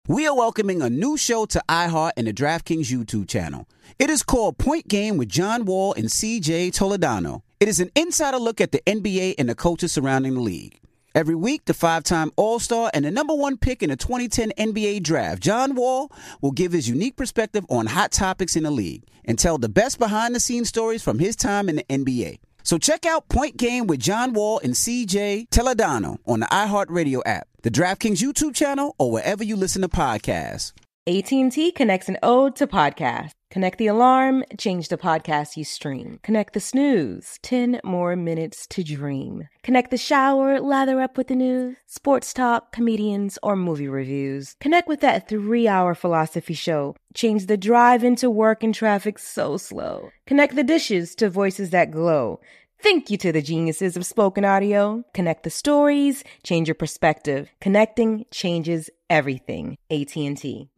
We are welcoming a new show to iHeart and the DraftKings YouTube channel. It is called Point Game with John Wall and CJ Toledano. It is an insider look at the NBA and the coaches surrounding the league. Every week, the 5-time All-Star and the number one pick in the 2010 NBA Draft, John Wall, will give his unique perspective on hot topics in the league and tell the best behind-the-scenes stories from his time in the NBA. So check out Point Game with John Wall and CJ Toledano on the iHeartRadio app, the DraftKings YouTube channel, or wherever you listen to podcasts. AT&T connects an ode to podcasts. Connect the alarm, change the podcast you stream. Connect the snooze, 10 more minutes to dream. Connect the shower, lather up with the news, sports talk, comedians, or movie reviews. Connect with that 3-hour philosophy show. Change the drive into work and traffic so slow. Connect the dishes to voices that glow. Thank you to the geniuses of spoken audio. Connect the stories, change your perspective. Connecting changes everything. AT&T.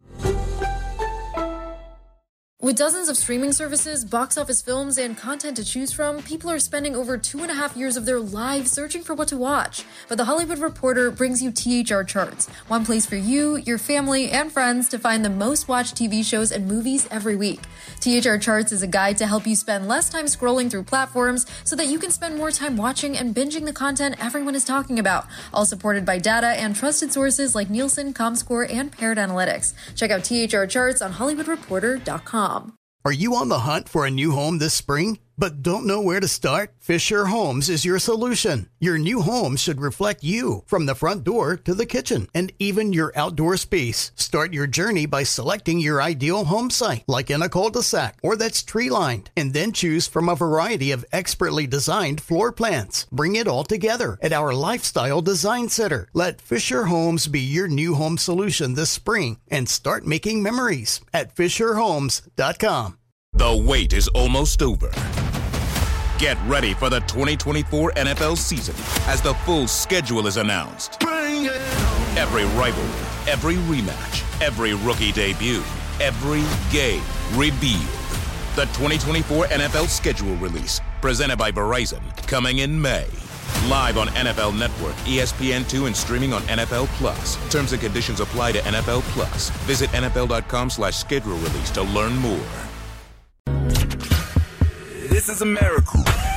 With dozens of streaming services, box office films, and content to choose from, people are spending over 2.5 years of their lives searching for what to watch. But The Hollywood Reporter brings you THR Charts, one place for you, your family, and friends to find the most watched TV shows and movies every week. THR Charts is a guide to help you spend less time scrolling through platforms so that you can spend more time watching and binging the content everyone is talking about, all supported by data and trusted sources like Nielsen, Comscore, and Paired Analytics. Check out THR Charts on HollywoodReporter.com. Are you on the hunt for a new home this spring, but don't know where to start? Fisher Homes is your solution. Your new home should reflect you, from the front door to the kitchen, and even your outdoor space. Start your journey by selecting your ideal home site, like in a cul-de-sac or that's tree-lined, and then choose from a variety of expertly designed floor plans. Bring it all together at our Lifestyle Design Center. Let Fisher Homes be your new home solution this spring and start making memories at FisherHomes.com. The wait is almost over. Get ready for the 2024 NFL season as the full schedule is announced. Every rivalry, every rematch, every rookie debut, every game revealed. The 2024 NFL schedule release, presented by Verizon, coming in May. Live on NFL Network, ESPN2, and streaming on NFL Plus. Terms and conditions apply to NFL Plus. Visit NFL.com/schedule release to learn more. This is America.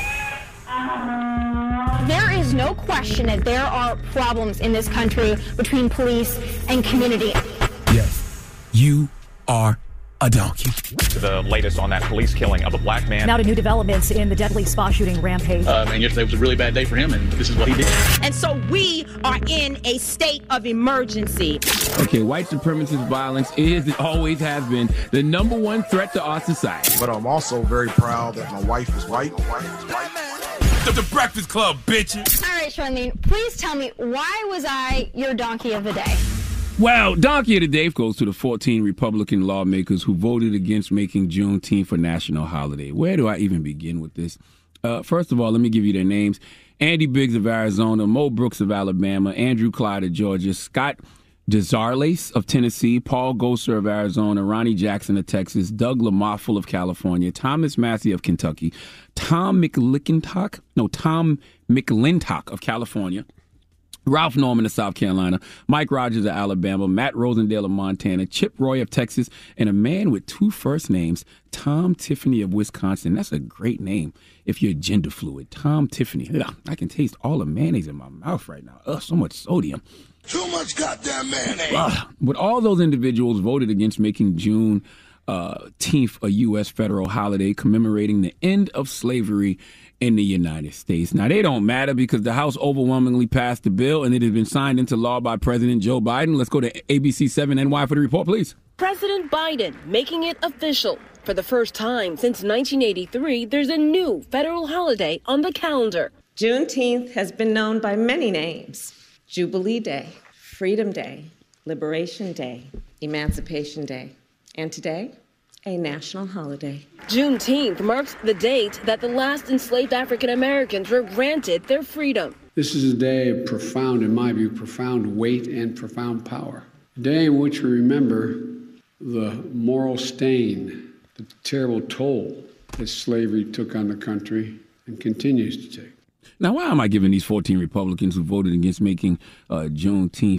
There is no question that there are problems in this country between police and community. Yes, you are a donkey. The latest on that police killing of a black man. Now to new developments in the deadly spa shooting rampage. And yesterday was a really bad day for him, and this is what he did. And so we are in a state of emergency. Okay, white supremacist violence is and always has been the number one threat to our society. But I'm also very proud that my wife is white. The Breakfast Club, bitches. All right, Charlene, please tell me, why was I your donkey of the day? Well, donkey of the day goes to the 14 Republican lawmakers who voted against making Juneteenth a national holiday. Where do I even begin with this? First of all, let me give you their names. Andy Biggs of Arizona, Mo Brooks of Alabama, Andrew Clyde of Georgia, Scott DeSarles of Tennessee, Paul Gosar of Arizona, Ronnie Jackson of Texas, Doug Lamoffel of California, Thomas Massey of Kentucky, Tom McClintock of California, Ralph Norman of South Carolina, Mike Rogers of Alabama, Matt Rosendale of Montana, Chip Roy of Texas, and a man with 2 first names, Tom Tiffany of Wisconsin. That's a great name if you're gender fluid. Tom Tiffany. Ugh, I can taste all the mayonnaise in my mouth right now. Ugh, so much sodium. Too much goddamn mayonnaise. But all those individuals voted against making Juneteenth a U.S. federal holiday commemorating the end of slavery in the United States. Now, they don't matter because the House overwhelmingly passed the bill and it has been signed into law by President Joe Biden. Let's go to ABC 7 NY for the report, please. President Biden making it official. For the first time since 1983, there's a new federal holiday on the calendar. Juneteenth has been known by many names. Jubilee Day, Freedom Day, Liberation Day, Emancipation Day, and today, a national holiday. Juneteenth marks the date that the last enslaved African Americans were granted their freedom. This is a day of profound, in my view, profound weight and profound power. A day in which we remember the moral stain, the terrible toll that slavery took on the country and continues to take. Now, why am I giving these 14 Republicans who voted against making Juneteenth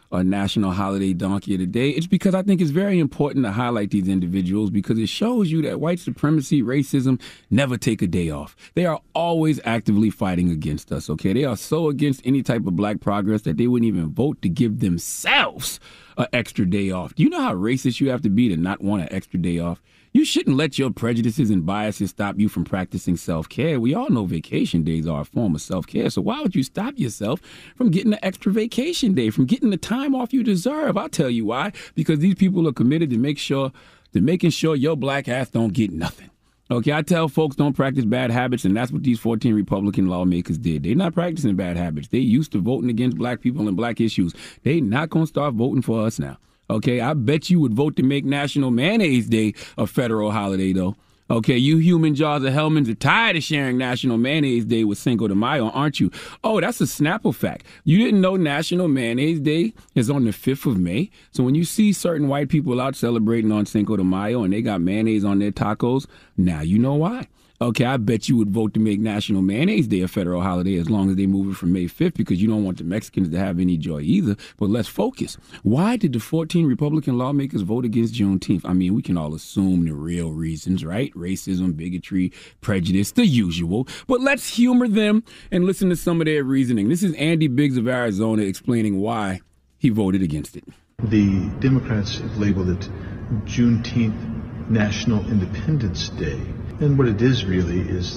a national holiday donkey of the day. It's because I think it's very important to highlight these individuals because it shows you that white supremacy, racism never take a day off. They are always actively fighting against us, okay? They are so against any type of black progress that they wouldn't even vote to give themselves an extra day off. Do you know how racist you have to be to not want an extra day off? You shouldn't let your prejudices and biases stop you from practicing self-care. We all know vacation days are a form of self-care, so why would you stop yourself from getting an extra vacation day, from getting the time off you deserve? I'll tell you why. Because these people are committed to making sure your black ass don't get nothing. Okay, I tell folks don't practice bad habits, and that's what these 14 Republican lawmakers did. They're not practicing bad habits. They used to voting against black people and black issues. They not going to start voting for us now. Okay, I bet you would vote to make National Mayonnaise Day a federal holiday, though. Okay, you human jaws of Hellmans are tired of sharing National Mayonnaise Day with Cinco de Mayo, aren't you? Oh, that's a Snapple fact. You didn't know National Mayonnaise Day is on the 5th of May? So when you see certain white people out celebrating on Cinco de Mayo and they got mayonnaise on their tacos, now you know why. Okay, I bet you would vote to make National Mayonnaise Day a federal holiday as long as they move it from May 5th because you don't want the Mexicans to have any joy either. But let's focus. Why did the 14 Republican lawmakers vote against Juneteenth? I mean, we can all assume the real reasons, right? Racism, bigotry, prejudice, the usual. But let's humor them and listen to some of their reasoning. This is Andy Biggs of Arizona explaining why he voted against it. The Democrats have labeled it Juneteenth National Independence Day. And what it is really is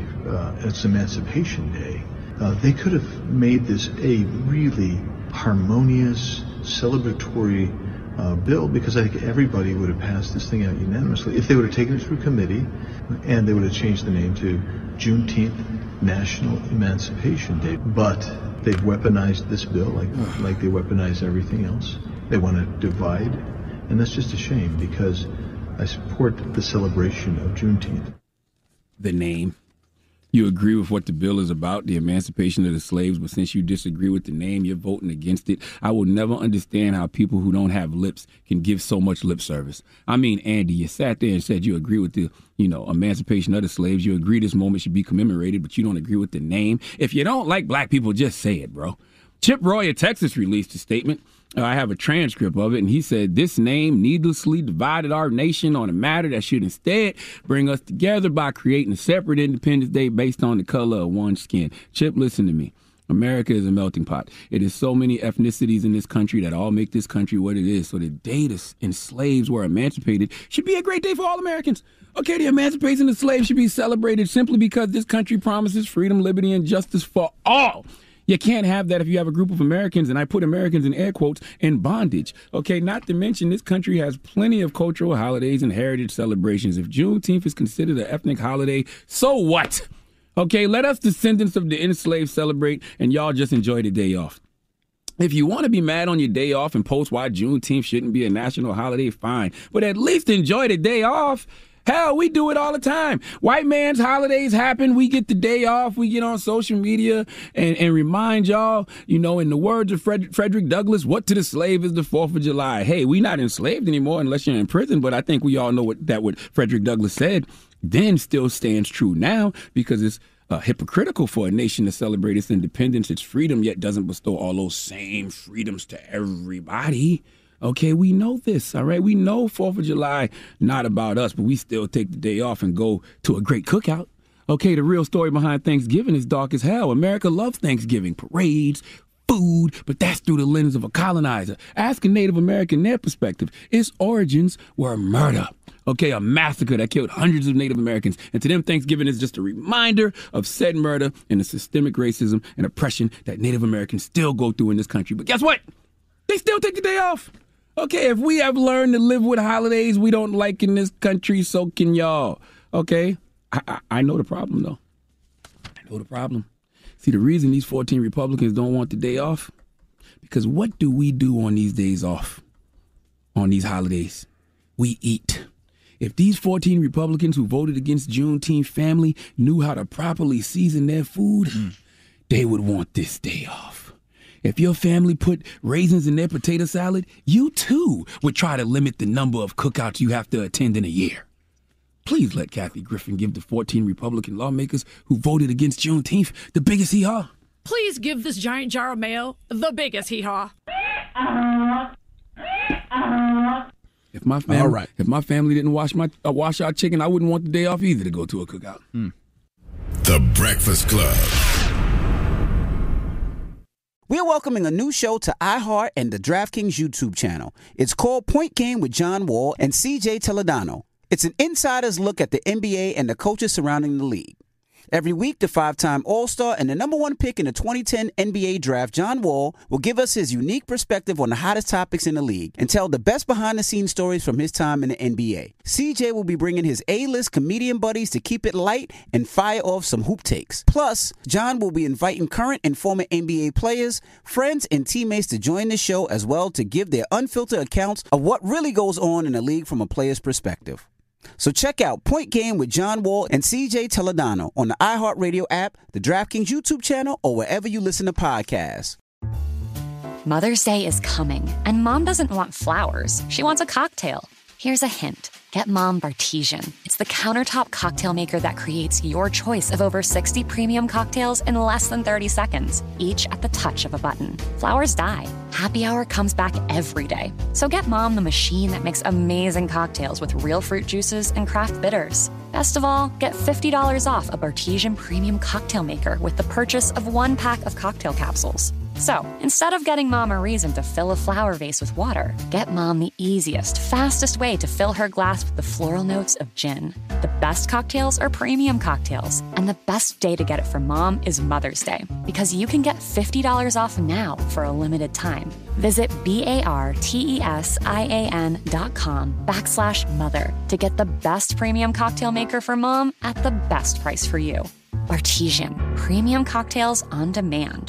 it's Emancipation Day. They could have made this a really harmonious, celebratory bill because I think everybody would have passed this thing out unanimously if they would have taken it through committee and they would have changed the name to Juneteenth National Emancipation Day. But they've weaponized this bill like they weaponize everything else. They want to divide, and that's just a shame because I support the celebration of Juneteenth. The name. You agree with what the bill is about, the emancipation of the slaves, but since you disagree with the name, you're voting against it. I will never understand how people who don't have lips can give so much lip service. I mean, Andy, you sat there and said you agree with the, emancipation of the slaves. You agree this moment should be commemorated, but you don't agree with the name. If you don't like black people, just say it, bro. Chip Roy of Texas released a statement. I have a transcript of it, and he said, this name needlessly divided our nation on a matter that should instead bring us together by creating a separate Independence Day based on the color of one's skin. Chip, listen to me. America is a melting pot. It is so many ethnicities in this country that all make this country what it is. So the day the slaves were emancipated should be a great day for all Americans. Okay, the emancipation of slaves should be celebrated simply because this country promises freedom, liberty, and justice for all. You can't have that if you have a group of Americans, and I put Americans in air quotes, in bondage. Okay, not to mention this country has plenty of cultural holidays and heritage celebrations. If Juneteenth is considered an ethnic holiday, so what? Okay, let us descendants of the enslaved celebrate, and y'all just enjoy the day off. If you want to be mad on your day off and post why Juneteenth shouldn't be a national holiday, fine. But at least enjoy the day off. Hell, we do it all the time. White man's holidays happen. We get the day off. We get on social media and remind y'all, in the words of Frederick Douglass, what to the slave is the 4th of July. Hey, we not enslaved anymore unless you're in prison. But I think we all know what Frederick Douglass said then still stands true now because it's hypocritical for a nation to celebrate its independence, its freedom, yet doesn't bestow all those same freedoms to everybody. Okay, we know this, all right? We know 4th of July, not about us, but we still take the day off and go to a great cookout. Okay, the real story behind Thanksgiving is dark as hell. America loves Thanksgiving, parades, food, but that's through the lens of a colonizer. Ask a Native American their perspective. Its origins were murder. Okay, a massacre that killed hundreds of Native Americans. And to them, Thanksgiving is just a reminder of said murder and the systemic racism and oppression that Native Americans still go through in this country. But guess what? They still take the day off. Okay, if we have learned to live with holidays we don't like in this country, so can y'all. Okay? I know the problem, though. I know the problem. See, the reason these 14 Republicans don't want the day off, because what do we do on these days off, on these holidays? We eat. If these 14 Republicans who voted against Juneteenth family knew how to properly season their food, they would want this day off. If your family put raisins in their potato salad, you too would try to limit the number of cookouts you have to attend in a year. Please let Kathy Griffin give the 14 Republican lawmakers who voted against Juneteenth the biggest hee-haw. Please give this giant jar of mayo the biggest hee-haw. If my family didn't wash our chicken, I wouldn't want the day off either to go to a cookout. The Breakfast Club. We are welcoming a new show to iHeart and the DraftKings YouTube channel. It's called Point Game with John Wall and CJ Toledano. It's an insider's look at the NBA and the coaches surrounding the league. Every week, the 5-time All-Star and the number 1 pick in the 2010 NBA Draft, John Wall, will give us his unique perspective on the hottest topics in the league and tell the best behind-the-scenes stories from his time in the NBA. CJ will be bringing his A-list comedian buddies to keep it light and fire off some hoop takes. Plus, John will be inviting current and former NBA players, friends, and teammates to join the show as well to give their unfiltered accounts of what really goes on in the league from a player's perspective. So check out Point Game with John Wall and CJ Toledano on the iHeartRadio app, the DraftKings YouTube channel, or wherever you listen to podcasts. Mother's Day is coming, and Mom doesn't want flowers. She wants a cocktail. Here's a hint. Get Mom Bartesian. It's the countertop cocktail maker that creates your choice of over 60 premium cocktails in less than 30 seconds, each at the touch of a button. Flowers die. Happy Hour comes back every day. So get Mom the machine that makes amazing cocktails with real fruit juices and craft bitters. Best of all, get $50 off a Bartesian premium cocktail maker with the purchase of 1 pack of cocktail capsules. So, instead of getting Mom a reason to fill a flower vase with water, get Mom the easiest, fastest way to fill her glass with the floral notes of gin. The best cocktails are premium cocktails, and the best day to get it for Mom is Mother's Day, because you can get $50 off now for a limited time. Visit BARTESIAN.com/mother to get the best premium cocktail maker for Mom at the best price for you. Bartesian, premium cocktails on demand.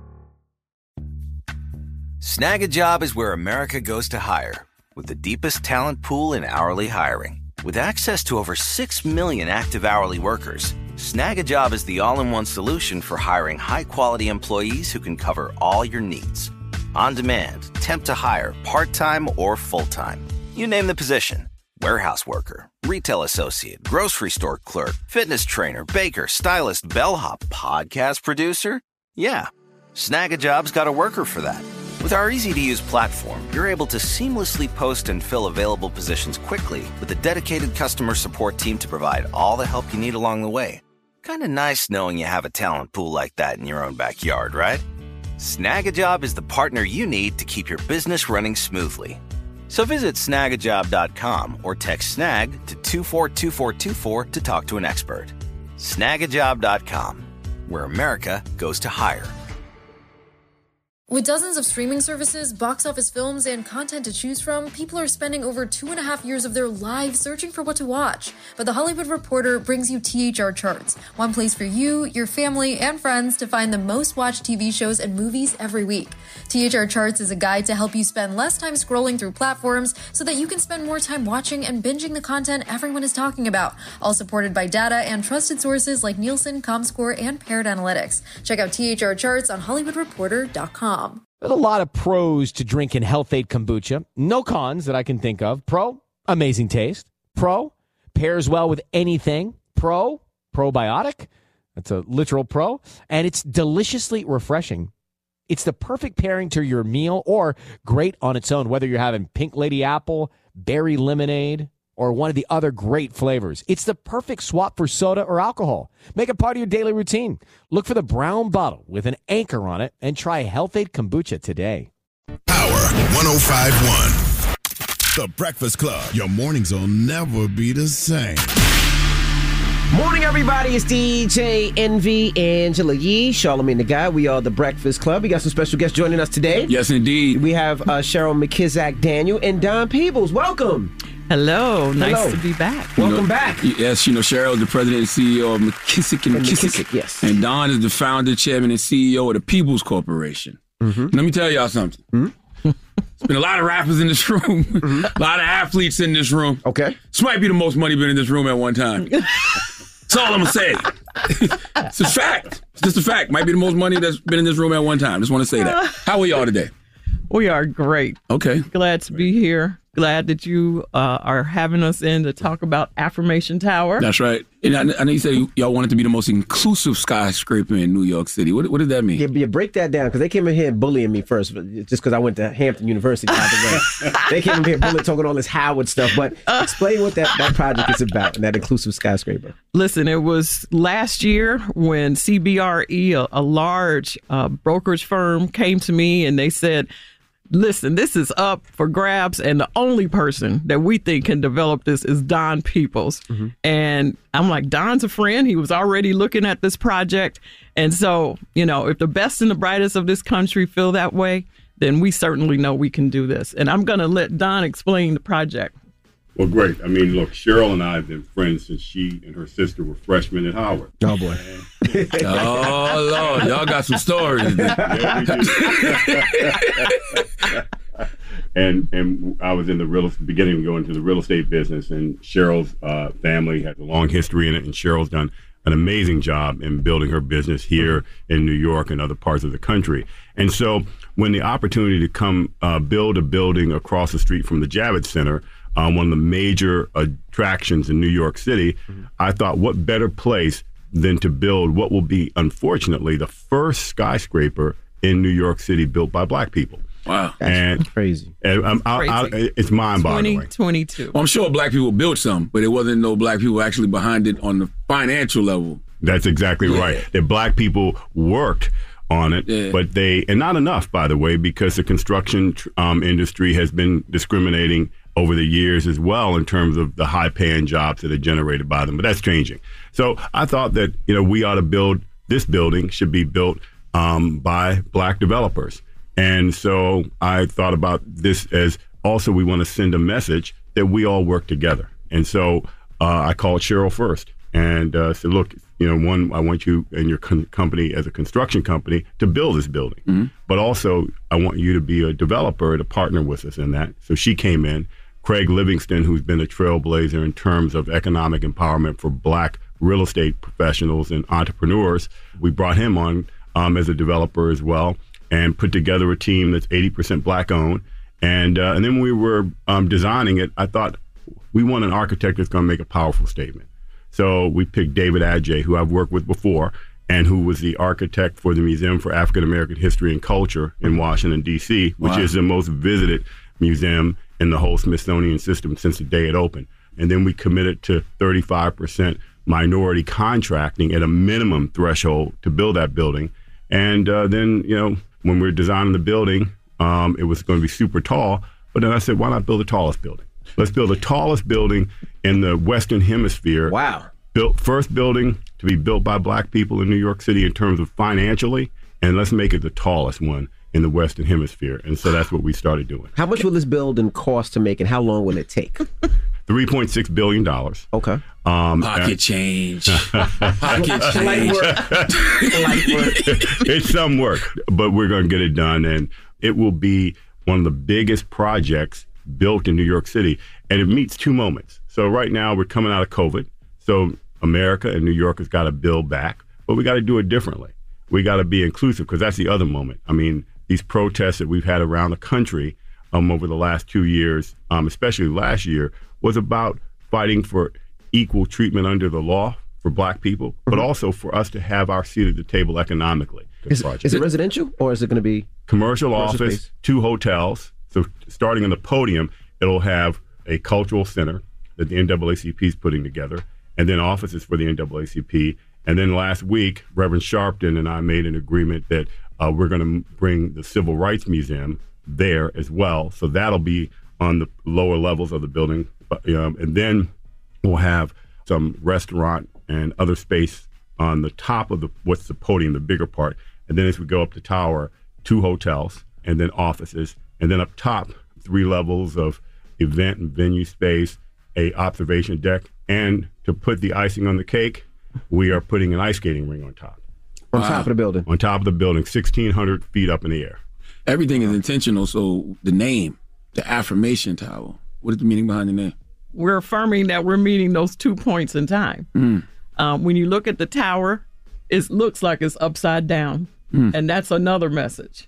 Snag a Job is where America goes to hire, with the deepest talent pool in hourly hiring. With access to over 6 million active hourly workers, Snag a Job is the all-in-one solution for hiring high-quality employees who can cover all your needs. On demand, temp to hire, part-time or full-time. You name the position. Warehouse worker, retail associate, grocery store clerk, fitness trainer, baker, stylist, bellhop, podcast producer. Yeah, Snag a Job's got a worker for that. With our easy-to-use platform, you're able to seamlessly post and fill available positions quickly with a dedicated customer support team to provide all the help you need along the way. Kind of nice knowing you have a talent pool like that in your own backyard, right? Snag a Job is the partner you need to keep your business running smoothly. So visit snagajob.com or text SNAG to 242424 to talk to an expert. Snagajob.com, where America goes to hire. With dozens of streaming services, box office films, and content to choose from, people are spending over 2.5 years of their lives searching for what to watch. But The Hollywood Reporter brings you THR Charts, one place for you, your family, and friends to find the most watched TV shows and movies every week. THR Charts is a guide to help you spend less time scrolling through platforms so that you can spend more time watching and binging the content everyone is talking about, all supported by data and trusted sources like Nielsen, Comscore, and Paired Analytics. Check out THR Charts on HollywoodReporter.com. There's a lot of pros to drinking Health-Ade kombucha. No cons that I can think of. Pro, amazing taste. Pro, pairs well with anything. Pro, probiotic. That's a literal pro. And it's deliciously refreshing. It's the perfect pairing to your meal or great on its own, whether you're having pink lady apple, berry lemonade, or one of the other great flavors. It's the perfect swap for soda or alcohol. Make it part of your daily routine. Look for the brown bottle with an anchor on it and try Health-Ade kombucha today. Power 105.1. The Breakfast Club. Your mornings will never be the same. Morning, everybody. It's DJ NV, Angela Yee, Charlamagne the Guy. We are the Breakfast Club. We got some special guests joining us today. Yes, indeed. We have Cheryl McKizzack Daniel and Don Peebles. Welcome. Hello. Nice to be back. Welcome back. Yes, Cheryl is the president and CEO of McKissick & McKissick. Yes. And Don is the founder, chairman, and CEO of the Peebles Corporation. Mm-hmm. Let me tell y'all something. Mm-hmm. There's been a lot of rappers in this room, a lot of athletes in this room. Okay. This might be the most money been in this room at one time. That's all I'm going to say. It's a fact. It's just a fact. Might be the most money that's been in this room at one time. Just want to say that. How are y'all today? We are great. Okay. Glad to be here. glad that you are having us in to talk about Affirmation Tower. That's right. And I know you said y'all wanted to be the most inclusive skyscraper in New York City. What does that mean? Yeah, break that down, because they came in here bullying me first, just because I went to Hampton University, by the way. They came in here bullying, talking all this Howard stuff. But explain what that project is about, and that inclusive skyscraper. Listen, it was last year when CBRE, a large brokerage firm, came to me and they said, listen, this is up for grabs, and the only person that we think can develop this is Don Peoples. Mm-hmm. And I'm like, Don's a friend. He was already looking at this project. And so, if the best and the brightest of this country feel that way, then we certainly know we can do this. And I'm going to let Don explain the project. Well, great. I mean, look, Cheryl and I have been friends since she and her sister were freshmen at Howard. Oh, boy. Oh, Lord. Y'all got some stories. Yeah, we do. And I was in the beginning to go into the real estate business, and Cheryl's family has a long history in it, and Cheryl's done an amazing job in building her business here in New York and other parts of the country. And so when the opportunity to come build a building across the street from the Javits Center, one of the major attractions in New York City, I thought, what better place than to build what will be, unfortunately, the first skyscraper in New York City built by Black people. Wow. That's crazy. And it's mind-boggling. 2022. Well, I'm sure Black people built some, but it wasn't no Black people actually behind it on the financial level. That's exactly right. That Black people worked on it, but and not enough, by the way, because the construction industry has been discriminating over the years as well in terms of the high-paying jobs that are generated by them. But that's changing. So I thought that we ought to build, this building should be built by Black developers. And so I thought about this as also we want to send a message that we all work together. And so I called Cheryl first and said, look, one, I want you and your company as a construction company to build this building. Mm-hmm. But also I want you to be a developer to partner with us in that. So she came in. Craig Livingston, who's been a trailblazer in terms of economic empowerment for Black real estate professionals and entrepreneurs, we brought him on as a developer as well, and put together a team that's 80% Black owned. And then when we were designing it, I thought we want an architect that's going to make a powerful statement. So we picked David Adjaye, who I've worked with before, and who was the architect for the Museum for African American History and Culture in Washington, D.C., which is the most visited museum in the whole Smithsonian system since the day it opened. And then we committed to 35% minority contracting at a minimum threshold to build that building. And then, when we were designing the building, it was going to be super tall. But then I said, why not build the tallest building? Let's build the tallest building in the Western Hemisphere. Wow. First building to be built by Black people in New York City in terms of financially, and let's make it the tallest one in the Western Hemisphere. And so that's what we started doing. How much will this building cost to make, and how long will it take? $3.6 billion. Okay. Pocket change. Pocket change. Light work. It's some work, but we're going to get it done. And it will be one of the biggest projects built in New York City. And it meets two moments. So right now we're coming out of COVID. So America and New York has got to build back, but we got to do it differently. We got to be inclusive, because that's the other moment. I mean, these protests that we've had around the country over the last 2 years, especially last year, was about fighting for equal treatment under the law for Black people, but also for us to have our seat at the table economically. Is it residential, or is it going to be commercial office, space? 2 hotels. So starting on the podium, it'll have a cultural center that the NAACP is putting together, and then offices for the NAACP. And then last week, Reverend Sharpton and I made an agreement that we're going to bring the Civil Rights Museum there as well. So that'll be on the lower levels of the building. And then we'll have some restaurant and other space on the top of what's the podium, the bigger part. And then as we go up the tower, 2 hotels and then offices. And then up top, 3 levels of event and venue space, a observation deck. And to put the icing on the cake, we are putting an ice skating ring on top. On top of the building? On top of the building, 1,600 feet up in the air. Everything is intentional. So the name, the Affirmation Tower, what is the meaning behind the name? We're affirming that we're meeting those 2 points in time. When you look at the tower, it looks like it's upside down. And that's another message.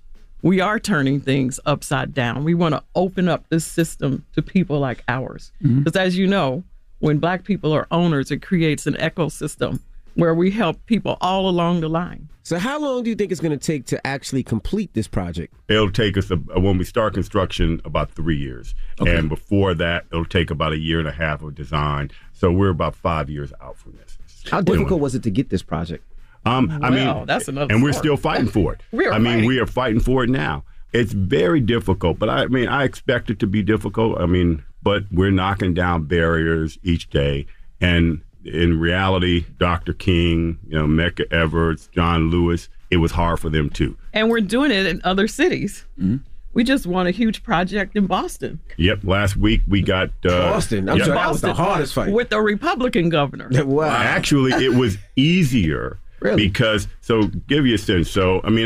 we are turning things upside down. We want to open up this system to people like ours. Because as you know, when Black people are owners, it creates an ecosystem where we help people all along the line. So how long do you think it's going to take to actually complete this project? It'll take us, when we start construction, about 3 years. Okay. And before that, it'll take about 1.5 years of design. So we're about 5 years out from this. How difficult was it to get this project? I mean, that's another and story. we're still fighting for it. We are fighting for it now. It's very difficult, but I expect it to be difficult. But we're knocking down barriers each day. And in reality, Dr. King, Medgar Evers, John Lewis, it was hard for them too. And we're doing it in other cities. We just won a huge project in Boston. Yep. Last week we got Boston. I'm sure that was the hardest fight with the Republican governor. Wow. Actually, it was easier. Really? Because, so give you a sense. So, I'm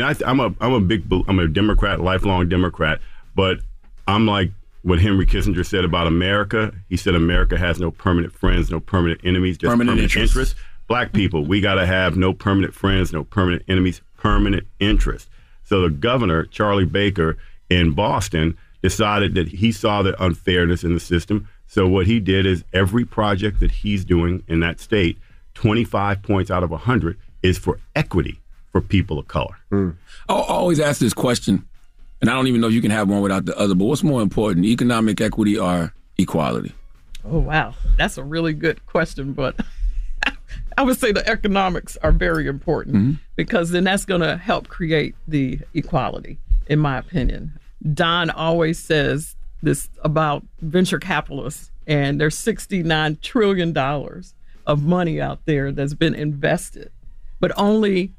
a Democrat, lifelong Democrat, but I'm like what Henry Kissinger said about America. He said America has no permanent friends, no permanent enemies, just permanent interests. Black people, we got to have no permanent friends, no permanent enemies, permanent interest. So the governor, Charlie Baker in Boston, decided that he saw the unfairness in the system. So what he did is every project that he's doing in that state, 25 points out of 100 is for equity for people of color. I always ask this question, and I don't even know if you can have one without the other, but what's more important, economic equity or equality? Oh, wow. That's a really good question, but I would say the economics are very important because then that's going to help create the equality, in my opinion. Don always says this about venture capitalists, and there's $69 trillion of money out there that's been invested, but only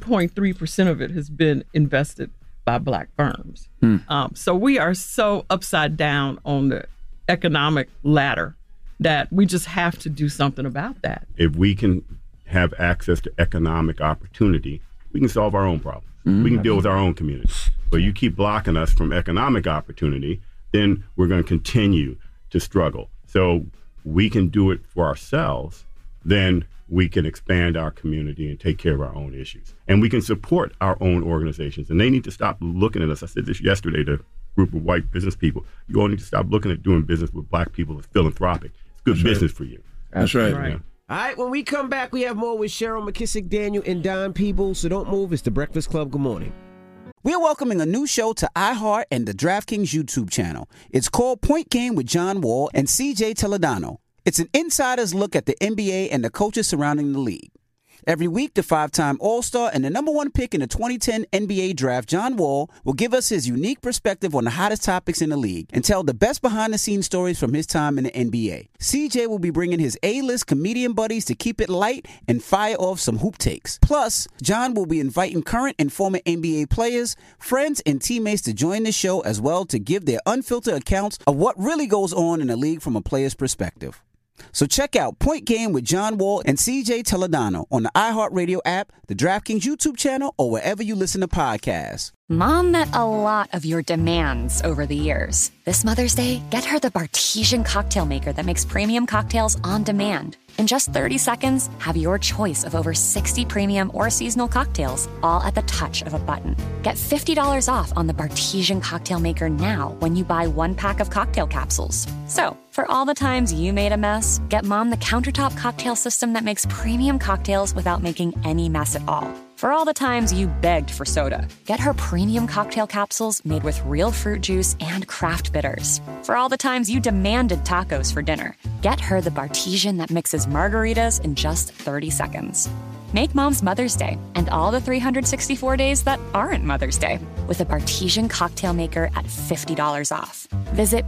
1.3% of it has been invested by Black firms. So we are so upside down on the economic ladder that we just have to do something about that. If we can have access to economic opportunity, we can solve our own problems. We can deal with our own community. But you keep blocking us from economic opportunity, then we're going to continue to struggle. So we can do it for ourselves, then we can expand our community and take care of our own issues. And we can support our own organizations. And they need to stop looking at us. I said this yesterday to a group of white business people. You all need to stop looking at doing business with Black people as philanthropic. It's good business for you. That's right. All right, when we come back, we have more with Cheryl McKissick Daniel and Don Peebles. So don't move. It's The Breakfast Club. Good morning. We're welcoming a new show to iHeart and the DraftKings YouTube channel. It's called Point Game with John Wall and CJ Toledano. It's an insider's look at the NBA and the coaches surrounding the league. Every week, the 5-time All-Star and the #1 pick in the 2010 NBA Draft, John Wall, will give us his unique perspective on the hottest topics in the league and tell the best behind-the-scenes stories from his time in the NBA. CJ will be bringing his A-list comedian buddies to keep it light and fire off some hoop takes. Plus, John will be inviting current and former NBA players, friends, and teammates to join the show as well to give their unfiltered accounts of what really goes on in the league from a player's perspective. So check out Point Game with John Wall and CJ Toledano on the iHeartRadio app, the DraftKings YouTube channel, or wherever you listen to podcasts. Mom met a lot of your demands over the years. This Mother's Day, get her the Bartesian cocktail maker that makes premium cocktails on demand. In just 30 seconds, have your choice of over 60 premium or seasonal cocktails, all at the touch of a button. Get $50 off on the Bartesian cocktail maker now when you buy 1 pack of cocktail capsules. So, for all the times you made a mess, get Mom the countertop cocktail system that makes premium cocktails without making any mess at all. For all the times you begged for soda, get her premium cocktail capsules made with real fruit juice and craft bitters. For all the times you demanded tacos for dinner, get her the Bartesian that mixes margaritas in just 30 seconds. Make Mom's Mother's Day and all the 364 days that aren't Mother's Day with a Bartesian cocktail maker at $50 off. Visit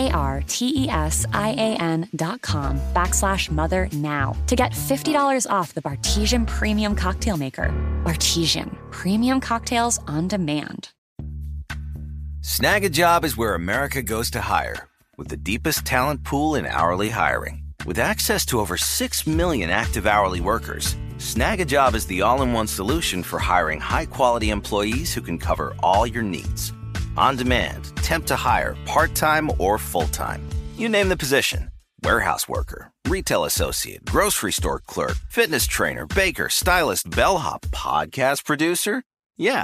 BARTESIAN.com/mother now to get $50 off the Bartesian Premium Cocktail Maker. Bartesian, premium cocktails on demand. Snag a Job is where America goes to hire, with the deepest talent pool in hourly hiring. With access to over 6 million active hourly workers, Snag a Job is the all-in-one solution for hiring high-quality employees who can cover all your needs. On demand, temp to hire, part-time or full-time. You name the position. Warehouse worker, retail associate, grocery store clerk, fitness trainer, baker, stylist, bellhop, podcast producer. Yeah,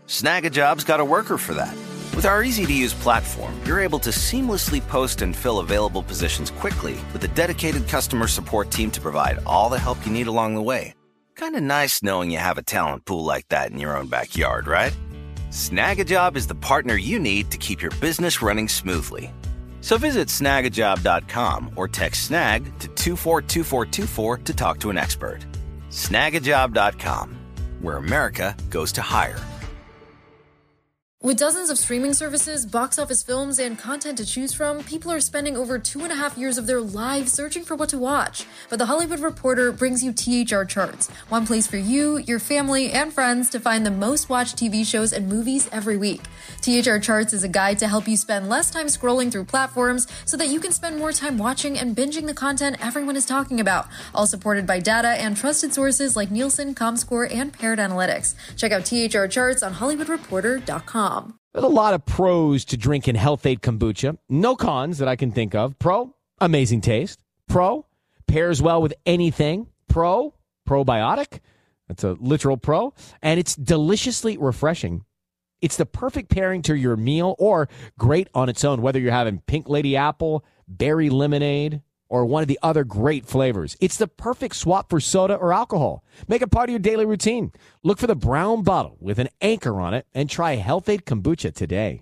Snag a Job's got a worker for that. With our easy-to-use platform, you're able to seamlessly post and fill available positions quickly with a dedicated customer support team to provide all the help you need along the way. Kind of nice knowing you have a talent pool like that in your own backyard, right? Snag a Job is the partner you need to keep your business running smoothly. So visit snagajob.com or text snag to 242424 to talk to an expert. Snagajob.com, where America goes to hire. With dozens of streaming services, box office films, and content to choose from, people are spending over 2.5 years of their lives searching for what to watch. But The Hollywood Reporter brings you THR Charts, one place for you, your family, and friends to find the most watched TV shows and movies every week. THR Charts is a guide to help you spend less time scrolling through platforms so that you can spend more time watching and binging the content everyone is talking about, all supported by data and trusted sources like Nielsen, Comscore, and Paired Analytics. Check out THR Charts on HollywoodReporter.com. There's a lot of pros to drinking Health-Ade kombucha. No cons that I can think of. Pro, amazing taste. Pro, pairs well with anything. Pro, probiotic. That's a literal pro. And it's deliciously refreshing. It's the perfect pairing to your meal or great on its own, whether you're having pink lady apple, berry lemonade, or one of the other great flavors. It's the perfect swap for soda or alcohol. Make it part of your daily routine. Look for the brown bottle with an anchor on it and try Health-Ade kombucha today.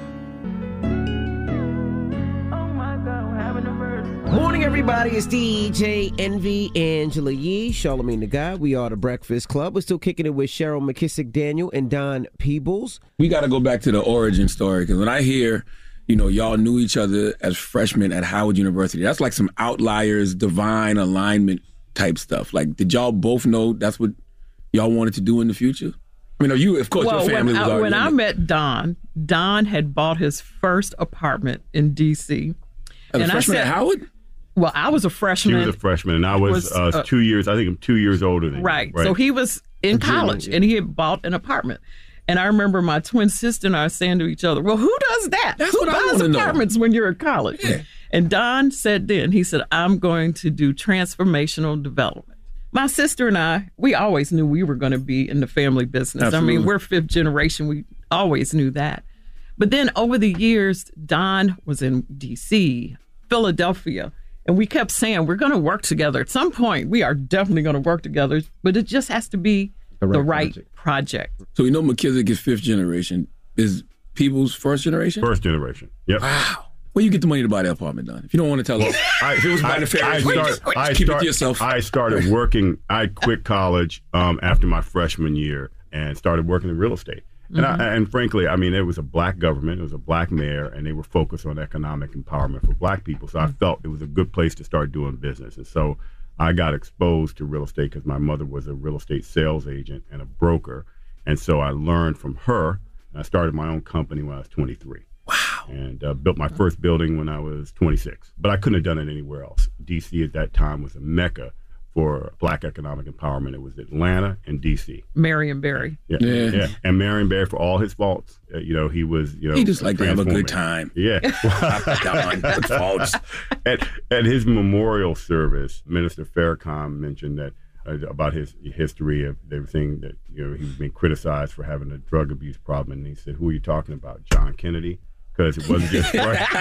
Morning, everybody. It's DJ Envy, Angela Yee, Charlamagne the Guy. We are the Breakfast Club. We're still kicking it with Cheryl McKissick Daniel and Don Peebles. We got to go back to the origin story, because when I hear, y'all knew each other as freshmen at Howard University, that's like some outliers, divine alignment type stuff. Like, did y'all both know that's what y'all wanted to do in the future? I mean, your family was already when I in it. met Don had bought his first apartment in D.C. As a freshman at Howard? Well, I was a freshman. She was a freshman, and I was 2 years. I think I'm 2 years older than you. Right. So he was in college, and he had bought an apartment. And I remember my twin sister and I saying to each other, well, who does that? Who buys apartments when you're in college? Yeah. And Don said he said, I'm going to do transformational development. My sister and I, we always knew we were going to be in the family business. Absolutely. I mean, we're fifth generation. We always knew that. But then over the years, Don was in D.C., Philadelphia, and we kept saying, we're going to work together. At some point, we are definitely going to work together, but it just has to be the right project. So McKissick is fifth generation. Is Peebles first generation? First generation. Yep. Wow. Where you get the money to buy the apartment, Don? If you don't want to tell us. If it was by the fair, keep it to yourself. I started working. I quit college after my freshman year and started working in real estate. And frankly, I mean, it was a black government, it was a black mayor, and they were focused on economic empowerment for black people. So I felt it was a good place to start doing business. And so I got exposed to real estate because my mother was a real estate sales agent and a broker. And so I learned from her. I started my own company when I was 23. Wow. And built my first building when I was 26. But I couldn't have done it anywhere else. D.C. at that time was a mecca for black economic empowerment. It was Atlanta and D.C. Marion Barry. Yeah. And Marion Barry, for all his faults, he was, he just liked to have a good time. Yeah. Faults. At his memorial service, Minister Farrakhan mentioned that about his history of everything that, he was being criticized for having a drug abuse problem. And he said, who are you talking about? John Kennedy? Because it wasn't just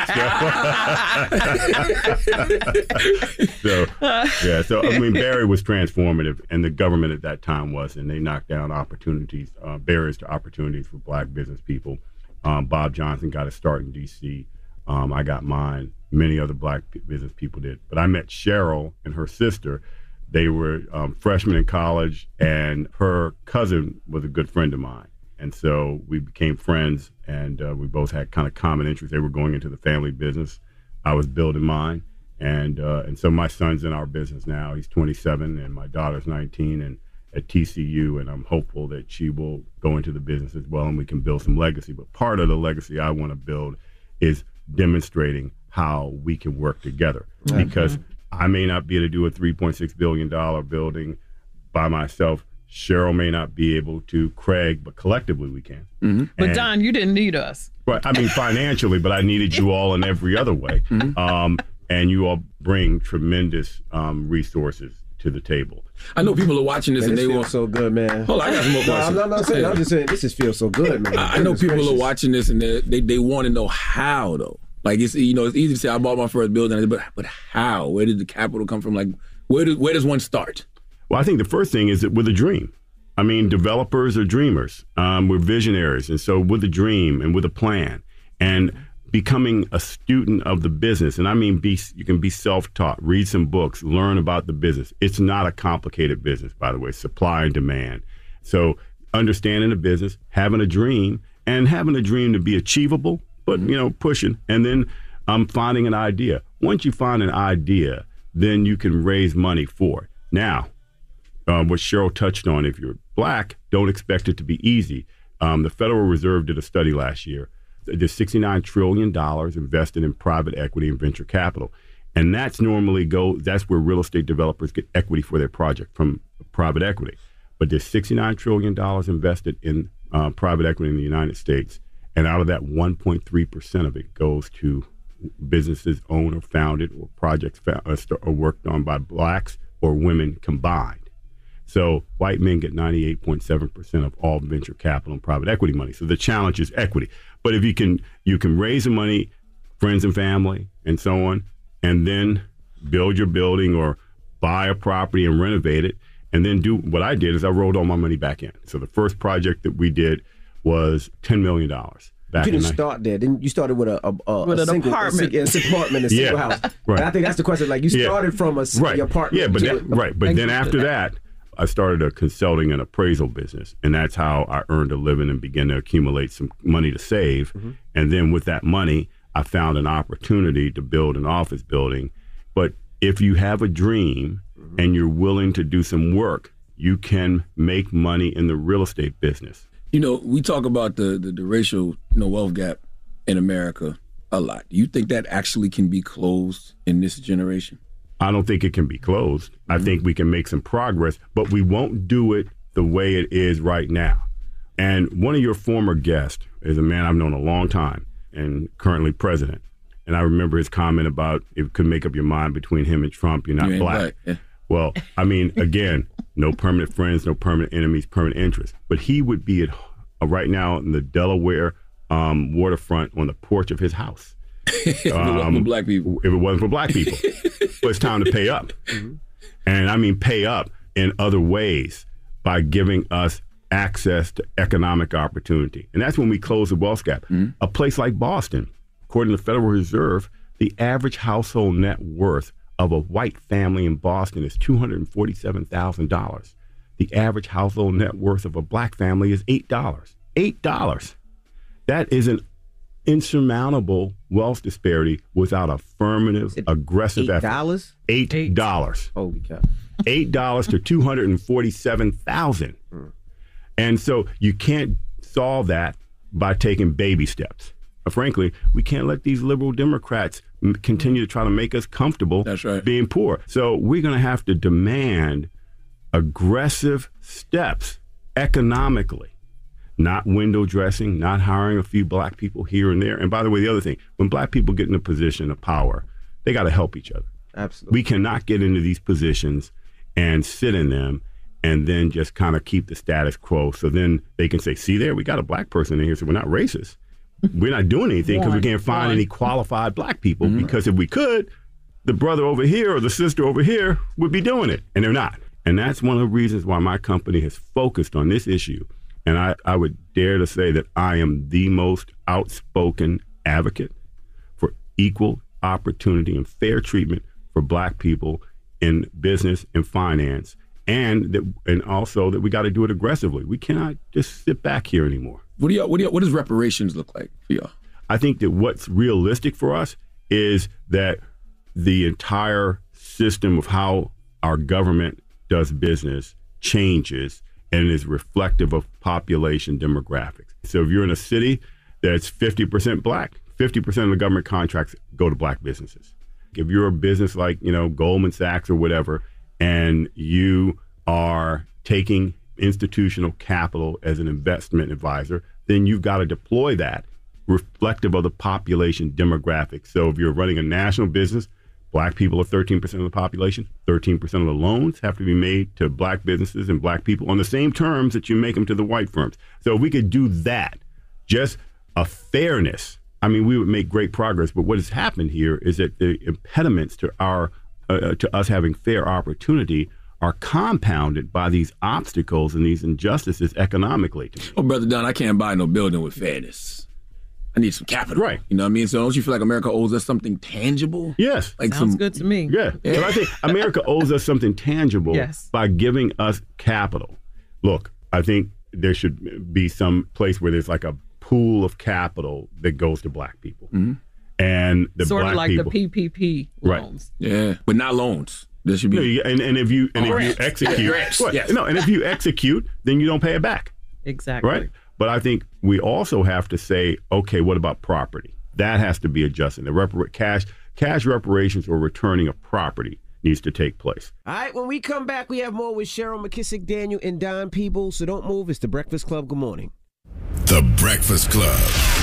So I mean, Barry was transformative, and the government at that time was, and they knocked down opportunities, barriers to opportunities for black business people. Bob Johnson got a start in D.C. I got mine. Many other black business people did. But I met Cheryl and her sister. They were freshmen in college, and her cousin was a good friend of mine. And so we became friends, and we both had kind of common interests. They were going into the family business. I was building mine. And so my son's in our business now. He's 27, and my daughter's 19 and at TCU, and I'm hopeful that she will go into the business as well, and we can build some legacy. But part of the legacy I want to build is demonstrating how we can work together. Mm-hmm. Because I may not be able to do a $3.6 billion building by myself. Cheryl may not be able to, Craig, but collectively we can. Mm-hmm. But Don, you didn't need us. Right. I mean, financially, but I needed you all in every other way. Mm-hmm. And you all bring tremendous resources to the table. I know people are watching this Man, and this they feels want. so good, man. Hold on, I got some more questions. I'm not saying. I'm just saying this just feels so good, man. I know people are watching this and they want to know how though. Like it's it's easy to say I bought my first building, but how? Where did the capital come from? Like where does one start? Well, I think the first thing is that with a dream. I mean, developers are dreamers. We're visionaries, and so with a dream and with a plan and becoming a student of the business, and I mean, you can be self-taught, read some books, learn about the business. It's not a complicated business, by the way, supply and demand. So understanding the business, having a dream, and having a dream to be achievable, but, pushing, and then finding an idea. Once you find an idea, then you can raise money for it. Now, what Cheryl touched on, if you're black, don't expect it to be easy. The Federal Reserve did a study last year. There's $69 trillion invested in private equity and venture capital. And that's where real estate developers get equity for their project from private equity. But there's $69 trillion invested in private equity in the United States. And out of that, 1.3% of it goes to businesses owned or founded or projects are worked on by blacks or women combined. So white men get 98.7% of all venture capital and private equity money. So the challenge is equity. But if you can raise the money, friends and family, and so on, and then build your building or buy a property and renovate it, and then do what I did is I rolled all my money back in. So the first project that we did was $10 million. You didn't start there. Then you started with an apartment, a single house. Right. And I think that's the question. Like you started from a apartment. Yeah, but then after that, I started a consulting and appraisal business, and that's how I earned a living and began to accumulate some money to save. Mm-hmm. And then with that money, I found an opportunity to build an office building. But if you have a dream and you're willing to do some work, you can make money in the real estate business. We talk about the racial wealth gap in America a lot. Do you think that actually can be closed in this generation? I don't think it can be closed. Mm-hmm. I think we can make some progress, but we won't do it the way it is right now. And one of your former guests is a man I've known a long time and currently president. And I remember his comment about if you could make up your mind between him and Trump, you're not black. Yeah. Well, I mean, again, no permanent friends, no permanent enemies, permanent interests. But he would be right now in the Delaware waterfront on the porch of his house. If it wasn't for black people. If it wasn't for black people. But it's time to pay up. Mm-hmm. And I mean pay up in other ways by giving us access to economic opportunity. And that's when we close the wealth gap. Mm-hmm. A place like Boston, according to the Federal Reserve, the average household net worth of a white family in Boston is $247,000. The average household net worth of a black family is $8. $8. That is an insurmountable wealth disparity without affirmative, aggressive effort. $8? $8. Holy cow. $8 to $247,000. And so you can't solve that by taking baby steps. Frankly, we can't let these liberal Democrats continue to try to make us comfortable being poor. So we're going to have to demand aggressive steps economically. Not window dressing, not hiring a few black people here and there. And by the way, the other thing, when black people get in a position of power, they got to help each other. Absolutely. We cannot get into these positions and sit in them and then just kind of keep the status quo. So then they can say, see there, we got a black person in here, so we're not racist. We're not doing anything because we can't find any qualified black people. Mm-hmm. Because if we could, the brother over here or the sister over here would be doing it, and they're not. And that's one of the reasons why my company has focused on this issue. And I would dare to say that I am the most outspoken advocate for equal opportunity and fair treatment for black people in business and finance, and also that we got to do it aggressively. We cannot just sit back here anymore. What does reparations look like for y'all? I think that what's realistic for us is that the entire system of how our government does business changes and is reflective of population demographics. So if you're in a city that's 50% black, 50% of the government contracts go to black businesses. If you're a business like, Goldman Sachs or whatever, and you are taking institutional capital as an investment advisor, then you've got to deploy that reflective of the population demographics. So if you're running a national business, Black people are 13% of the population. 13% of the loans have to be made to black businesses and black people on the same terms that you make them to the white firms. So if we could do that, just a fairness, I mean, we would make great progress. But what has happened here is that the impediments to us having fair opportunity are compounded by these obstacles and these injustices economically. Oh, Brother Don, I can't buy no building with fairness. I need some capital. Right. You know what I mean? So don't you feel like America owes us something tangible? Yes. Like sounds good to me. Yeah. So I think America owes us something tangible by giving us capital. Look, I think there should be some place where there's like a pool of capital that goes to black people. Mm-hmm. And the sort black of like people, the PPP loans. Right. Yeah, but not loans. There should be and if you execute, and if you execute, then you don't pay it back. Exactly. Right. But I think we also have to say, okay, what about property? That has to be adjusted. The cash reparations or returning of property needs to take place. All right, when we come back, we have more with Cheryl McKissick, Daniel, and Don Peebles. So don't move. It's The Breakfast Club. Good morning. The Breakfast Club.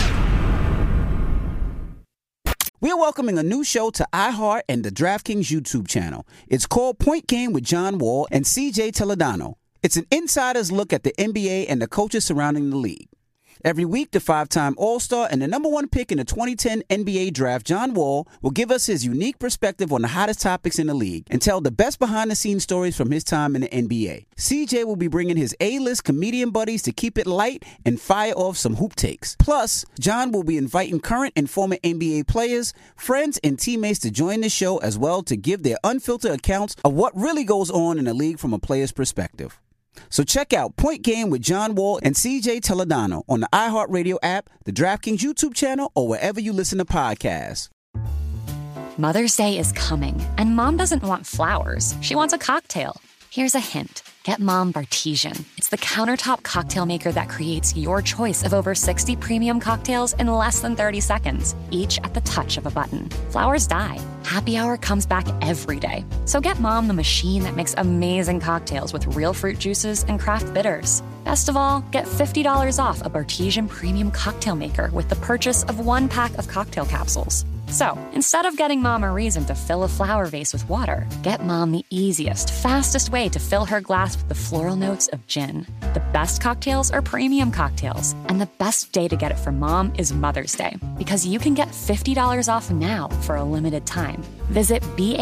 We are welcoming a new show to iHeart and the DraftKings YouTube channel. It's called Point Game with John Wall and CJ Toledano. It's an insider's look at the NBA and the coaches surrounding the league. Every week, the 5-time All-Star and the number 1 pick in the 2010 NBA Draft, John Wall, will give us his unique perspective on the hottest topics in the league and tell the best behind-the-scenes stories from his time in the NBA. CJ will be bringing his A-list comedian buddies to keep it light and fire off some hoop takes. Plus, John will be inviting current and former NBA players, friends, and teammates to join the show as well to give their unfiltered accounts of what really goes on in the league from a player's perspective. So check out Point Game with John Wall and CJ Toledano on the iHeartRadio app, the DraftKings YouTube channel, or wherever you listen to podcasts. Mother's Day is coming, and Mom doesn't want flowers. She wants a cocktail. Here's a hint. Get Mom Bartesian. It's the countertop cocktail maker that creates your choice of over 60 premium cocktails in less than 30 seconds, each at the touch of a button. Flowers die. Happy Hour comes back every day. So get Mom the machine that makes amazing cocktails with real fruit juices and craft bitters. Best of all, get $50 off a Bartesian premium cocktail maker with the purchase of 1 pack of cocktail capsules. So, instead of getting Mom a reason to fill a flower vase with water, get Mom the easiest, fastest way to fill her glass with the floral notes of gin. The best cocktails are premium cocktails, and the best day to get it for Mom is Mother's Day, because you can get $50 off now for a limited time. Visit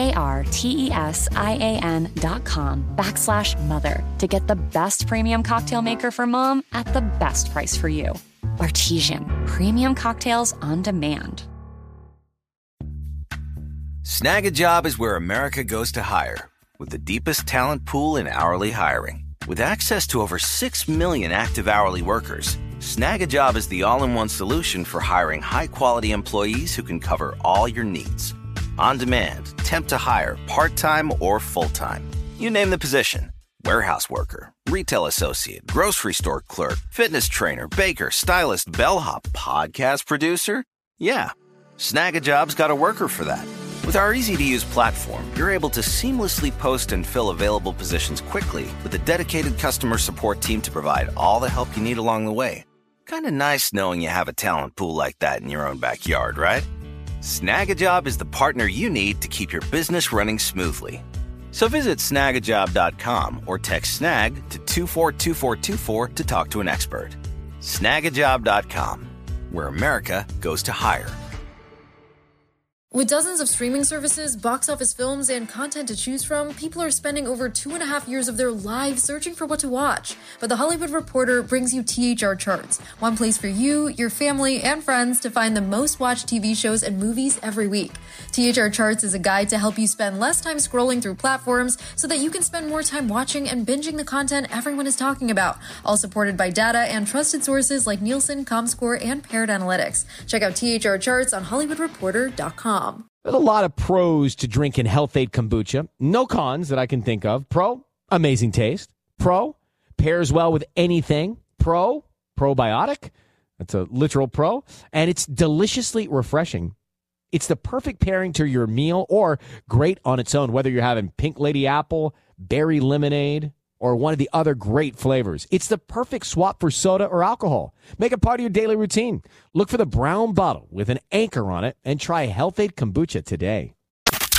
BARTESIAN.com/mother to get the best premium cocktail maker for Mom at the best price for you. Bartesian, premium cocktails on demand. Snag a Job is where America goes to hire, with the deepest talent pool in hourly hiring. With access to over 6 million active hourly workers, Snag a Job is the all-in-one solution for hiring high-quality employees who can cover all your needs. On demand, temp to hire, part-time or full-time. You name the position. Warehouse worker, retail associate, grocery store clerk, fitness trainer, baker, stylist, bellhop, podcast producer. Yeah, Snag a Job's got a worker for that. With our easy-to-use platform, you're able to seamlessly post and fill available positions quickly with a dedicated customer support team to provide all the help you need along the way. Kind of nice knowing you have a talent pool like that in your own backyard, right? Snag a Job is the partner you need to keep your business running smoothly. So visit snagajob.com or text snag to 242424 to talk to an expert. Snagajob.com, where America goes to hire. With dozens of streaming services, box office films, and content to choose from, people are spending over 2.5 years of their lives searching for what to watch. But The Hollywood Reporter brings you THR Charts, one place for you, your family, and friends to find the most watched TV shows and movies every week. THR Charts is a guide to help you spend less time scrolling through platforms so that you can spend more time watching and binging the content everyone is talking about, all supported by data and trusted sources like Nielsen, Comscore, and Paired Analytics. Check out THR Charts on HollywoodReporter.com. There's a lot of pros to drinking Health-Ade kombucha. No cons that I can think of. Pro, amazing taste. Pro, pairs well with anything. Pro, probiotic. That's a literal pro. And it's deliciously refreshing. It's the perfect pairing to your meal or great on its own, whether you're having pink lady apple, berry lemonade, or one of the other great flavors. It's the perfect swap for soda or alcohol. Make it part of your daily routine. Look for the brown bottle with an anchor on it and try Health-Ade kombucha today.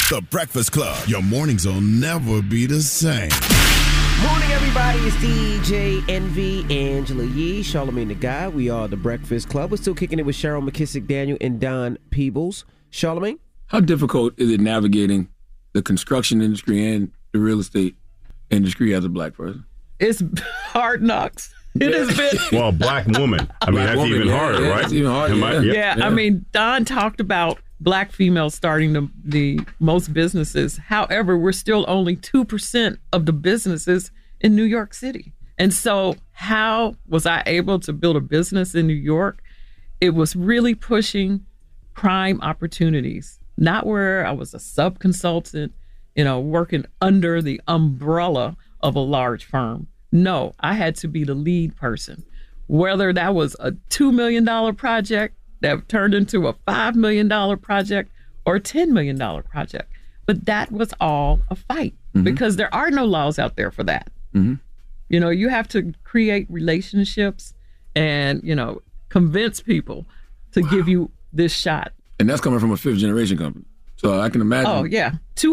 The Breakfast Club. Your mornings will never be the same. Morning, everybody. It's DJ Envy, Angela Yee, Charlamagne the Guy. We are The Breakfast Club. We're still kicking it with Cheryl McKissick, Daniel, and Don Peebles. Charlamagne? How difficult is it navigating the construction industry and the real estate industry as a black person? It's hard knocks. It has been. Well, a black woman. I mean, that's even harder, right? That's even harder. Yeah, I mean, Don talked about black females starting the most businesses. However, we're still only 2% of the businesses in New York City. And so how was I able to build a business in New York? It was really pushing prime opportunities, not where I was a sub-consultant, working under the umbrella of a large firm. No, I had to be the lead person, whether that was a $2 million project that turned into a $5 million project or a $10 million project. But that was all a fight because there are no laws out there for that. Mm-hmm. You have to create relationships and, convince people to give you this shot. And that's coming from a fifth generation company. So I can imagine. Oh, yeah.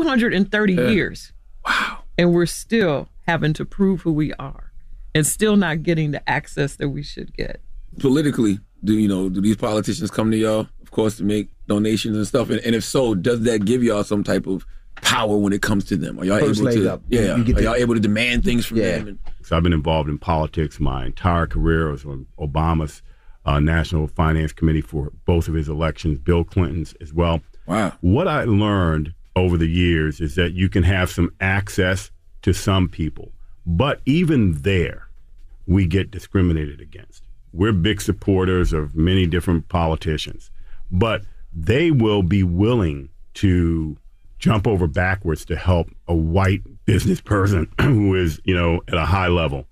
230 years. Wow. And we're still having to prove who we are and still not getting the access that we should get. Politically, do these politicians come to y'all, of course, to make donations and stuff? And if so, does that give y'all some type of power when it comes to them? Are y'all able to? Yeah. Are y'all able to demand things from them? So I've been involved in politics my entire career. I was on Obama's National Finance Committee for both of his elections, Bill Clinton's as well. Wow. What I learned over the years is that you can have some access to some people, but even there, we get discriminated against. We're big supporters of many different politicians, but they will be willing to jump over backwards to help a white business person who is, at a high level.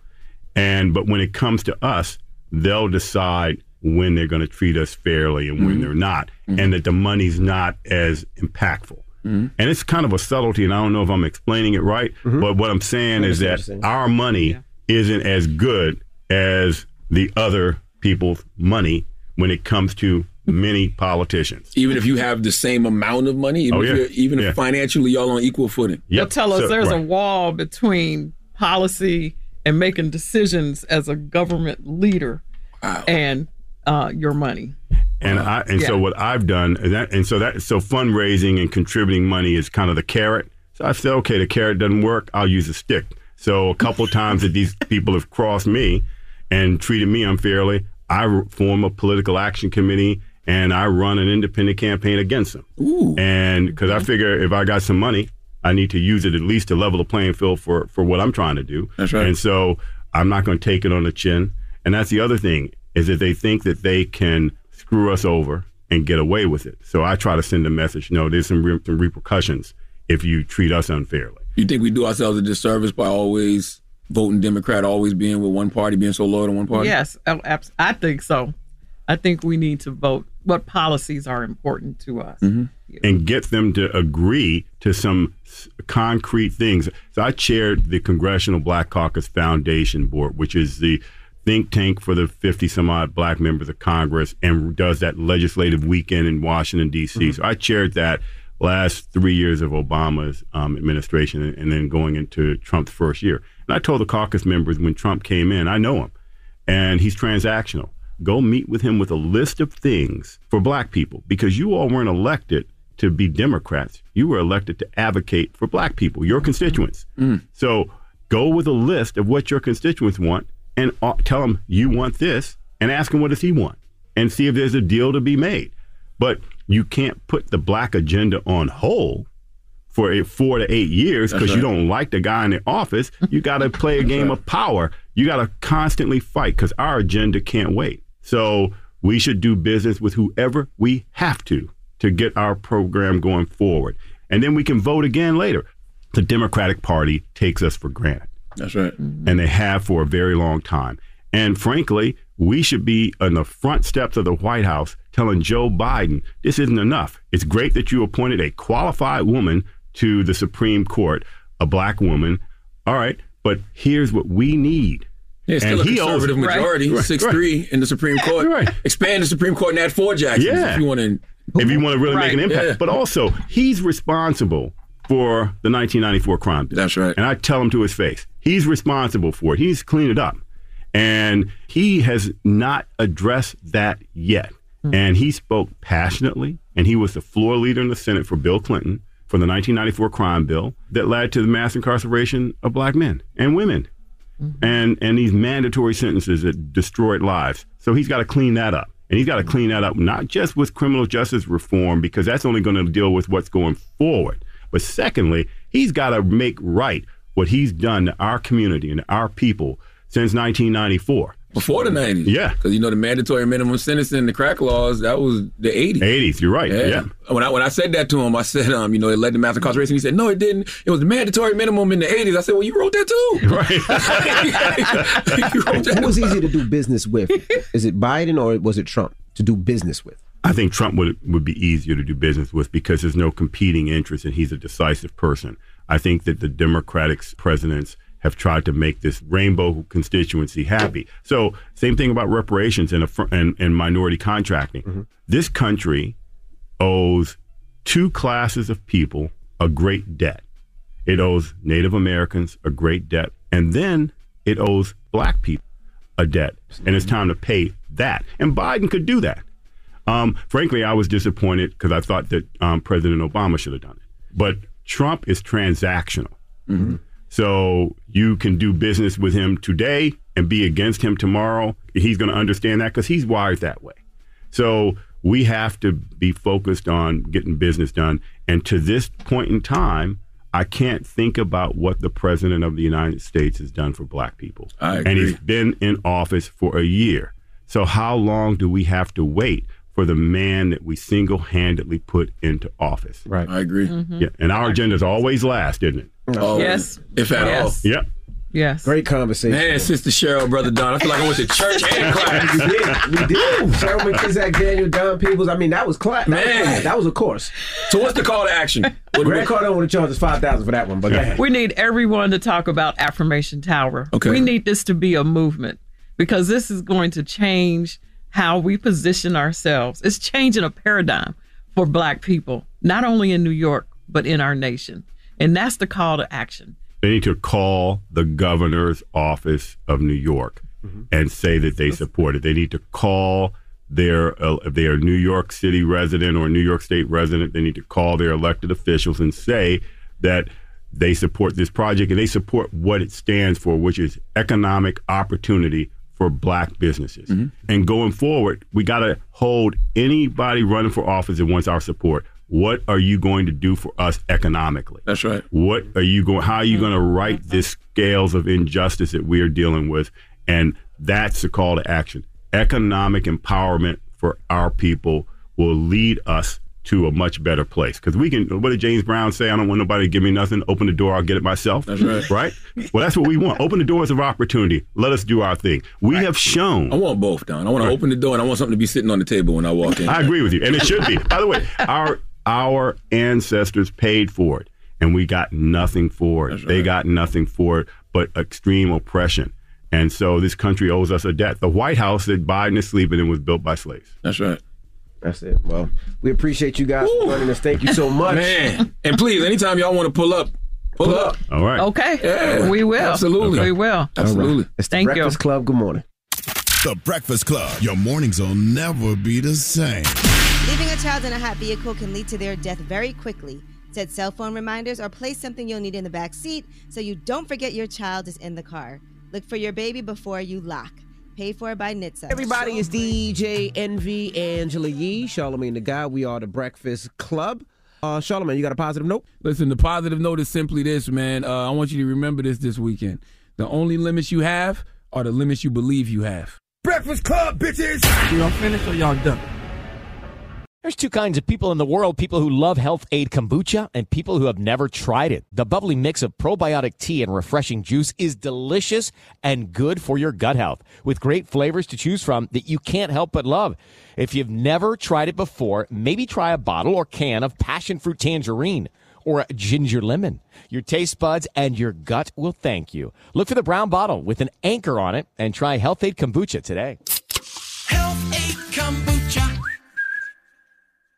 But when it comes to us, they'll decide when they're going to treat us fairly and when they're not, and that the money's not as impactful. And it's kind of a subtlety, and I don't know if I'm explaining it right, but what I'm saying is that our money isn't as good as the other people's money when it comes to many politicians. Even if you have the same amount of money, if financially y'all on equal footing. They'll tell us there's a wall between policy and making decisions as a government leader and your money. So what I've done is so fundraising and contributing money is kind of the carrot. So I said, okay, the carrot doesn't work, I'll use a stick. So a couple of times that these people have crossed me and treated me unfairly, I form a political action committee and I run an independent campaign against them. Ooh. And because I figure if I got some money, I need to use it at least to level the playing field for what I'm trying to do. That's right. And so I'm not going to take it on the chin. And that's the other thing, is that they think that they can screw us over and get away with it. So I try to send a message, no, there's some repercussions if you treat us unfairly. You think we do ourselves a disservice by always voting Democrat, always being with one party, being so loyal to one party? Yes, I think so. I think we need to vote what policies are important to us. And get them to agree to some concrete things. So I chaired the Congressional Black Caucus Foundation Board, which is the think tank for the 50-some-odd black members of Congress and does that legislative weekend in Washington, D.C. So I chaired that last 3 years of Obama's administration and then going into Trump's first year. And I told the caucus members when Trump came in, I know him, and he's transactional. Go meet with him with a list of things for black people, because you all weren't elected to be Democrats. You were elected to advocate for black people, your constituents. So go with a list of what your constituents want and tell them you want this and ask him what does he want and see if there's a deal to be made. But you can't put the black agenda on hold for 4 to 8 years because you don't like the guy in the office. You got to play a game of power. You got to constantly fight because our agenda can't wait. So we should do business with whoever we have to get our program going forward. And then we can vote again later. The Democratic Party takes us for granted. That's right. And they have for a very long time. And frankly, we should be on the front steps of the White House telling Joe Biden, this isn't enough. It's great that you appointed a qualified woman to the Supreme Court, a black woman. All right, but here's what we need. Yeah, it's still a conservative majority, 6-3 in the Supreme Court. Right. Expand the Supreme Court and add 4 Jacksons if you want to if you want to really make an impact. But also, he's responsible for the 1994 crime bill. That's right. And I tell him to his face, he's responsible for it. He's cleaned it up. And he has not addressed that yet. And he spoke passionately, and he was the floor leader in the Senate for Bill Clinton for the 1994 crime bill that led to the mass incarceration of black men and women. And these mandatory sentences that destroyed lives. So he's got to clean that up. And he's got to clean that up, not just with criminal justice reform, because that's only going to deal with what's going forward. But secondly, he's got to make right what he's done to our community and our people since 1994. Before the 90s. Yeah. Because, the mandatory minimum sentence in the crack laws, that was the 80s. 80s, you're right. Yeah. When I said that to him, I said, it led to mass incarceration. He said, no, it didn't. It was the mandatory minimum in the 80s. I said, well, you wrote that too. Right. Who was easy to do business with? Is it Biden or was it Trump to do business with? I think Trump would be easier to do business with because there's no competing interest and he's a decisive person. I think that the Democratic presidents have tried to make this rainbow constituency happy. So same thing about reparations and minority contracting. This country owes two classes of people a great debt. It owes Native Americans a great debt, and then it owes black people a debt. And it's time to pay that. And Biden could do that. Frankly, I was disappointed because I thought that President Obama should have done it. But Trump is transactional. So you can do business with him today and be against him tomorrow. He's going to understand that because he's wired that way. So we have to be focused on getting business done. And to this point in time, I can't think about what the president of the United States has done for black people. I agree. And he's been in office for a year. So how long do we have to wait for the man that we single-handedly put into office? Right. I agree. Yeah. And our agenda is always last, isn't it? Oh, Yes. If at all. Yep. Yes. Great conversation. Man, Sister Cheryl, Brother Don, I feel like I went to church and class. We did. Cheryl McKissick, Daniel, Don Peoples. I mean, that was class. Man. That was a course. So what's the call to action? Grant Cardone would have charged us $5,000 for that one, but go ahead. We need everyone to talk about Affirmation Tower. Okay. We need this to be a movement because this is going to change how we position ourselves. It's changing a paradigm for black people, not only in New York, but in our nation. And that's the call to action. They need to call the governor's office of New York and say that they support it. They need to call if they are a New York City resident or a New York State resident, they need to call their elected officials and say that they support this project and they support what it stands for, which is economic opportunity for black businesses. And going forward, we got to hold anybody running for office that wants our support. What are you going to do for us economically? That's right. How are you going to right this scales of injustice that we are dealing with? And that's the call to action. Economic empowerment for our people will lead us to a much better place. Because what did James Brown say? I don't want nobody to give me nothing. Open the door, I'll get it myself. That's right. Right? Well, that's what we want. Open the doors of opportunity. Let us do our thing. We have shown. I want both, Don. I want to open the door and I want something to be sitting on the table when I walk in. I agree with you. And it should be. By the way, our ancestors paid for it, and we got nothing for it. Right. They got nothing for it but extreme oppression. And so this country owes us a debt. The White House that Biden is sleeping in was built by slaves. That's right. That's it. Well, we appreciate you guys for joining us. Thank you so much. Man. And please, anytime y'all want to pull up. All right. Okay. Yeah. We will. Absolutely. We will. Absolutely. It's the Breakfast Club. Good morning. The Breakfast Club. Your mornings will never be the same. Leaving a child in a hot vehicle can lead to their death very quickly. Set cell phone reminders or place something you'll need in the back seat so you don't forget your child is in the car. Look for your baby before you lock. Paid for by NHTSA. Everybody, it's DJ Envy, Angela Yee, Charlamagne the Guy. We are the Breakfast Club. Charlamagne, you got a positive note? Listen, the positive note is simply this, man. I want you to remember this weekend. The only limits you have are the limits you believe you have. Breakfast Club, bitches! Y'all finished or y'all done? There's two kinds of people in the world, people who love Health Aid Kombucha and people who have never tried it. The bubbly mix of probiotic tea and refreshing juice is delicious and good for your gut health, with great flavors to choose from that you can't help but love. If you've never tried it before, maybe try a bottle or can of passion fruit tangerine or ginger lemon. Your taste buds and your gut will thank you. Look for the brown bottle with an anchor on it and try Health Aid Kombucha today. Health Aid Kombucha.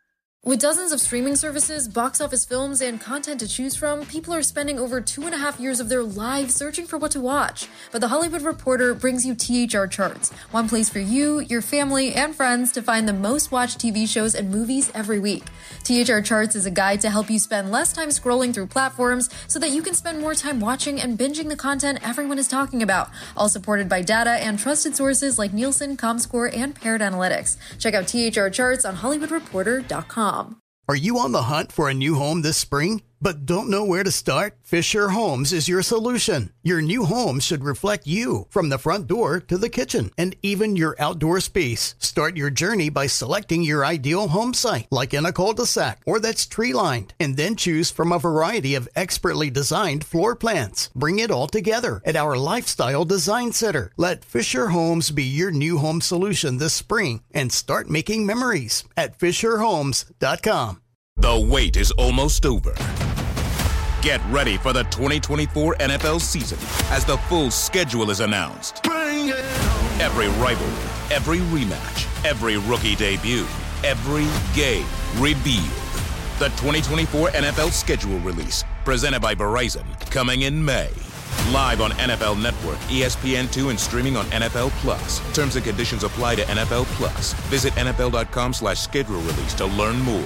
With dozens of streaming services, box office films, and content to choose from, people are spending over 2.5 years of their lives searching for what to watch. But The Hollywood Reporter brings you THR Charts, one place for you, your family, and friends to find the most watched TV shows and movies every week. THR Charts is a guide to help you spend less time scrolling through platforms so that you can spend more time watching and binging the content everyone is talking about, all supported by data and trusted sources like Nielsen, Comscore, and Paired Analytics. Check out THR Charts on HollywoodReporter.com. Are you on the hunt for a new home this spring, but don't know where to start? Fisher Homes is your solution. Your new home should reflect you, from the front door to the kitchen, and even your outdoor space. Start your journey by selecting your ideal home site, like in a cul-de-sac or that's tree-lined, and then choose from a variety of expertly designed floor plans. Bring it all together at our Lifestyle Design Center. Let Fisher Homes be your new home solution this spring and start making memories at FisherHomes.com. The wait is almost over. Get ready for the 2024 NFL season as the full schedule is announced. Every rivalry, every rematch, every rookie debut, every game revealed. The 2024 NFL schedule release, presented by Verizon, coming in May. Live on NFL Network, ESPN2, and streaming on NFL Plus. Terms and conditions apply to NFL Plus. Visit NFL.com/schedule release to learn more.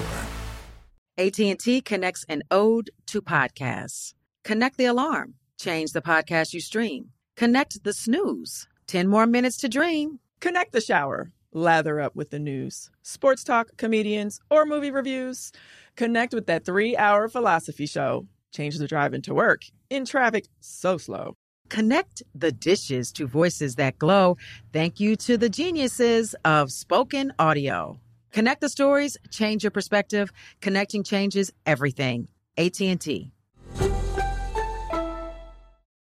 AT&T connects an ode to podcasts. Connect the alarm. Change the podcast you stream. Connect the snooze. 10 more minutes to dream. Connect the shower. Lather up with the news. Sports talk, comedians, or movie reviews. Connect with that 3-hour philosophy show. Change the drive into work. In traffic so slow. Connect the dishes to voices that glow. Thank you to the geniuses of spoken audio. Connect the stories, change your perspective. Connecting changes everything. AT&T.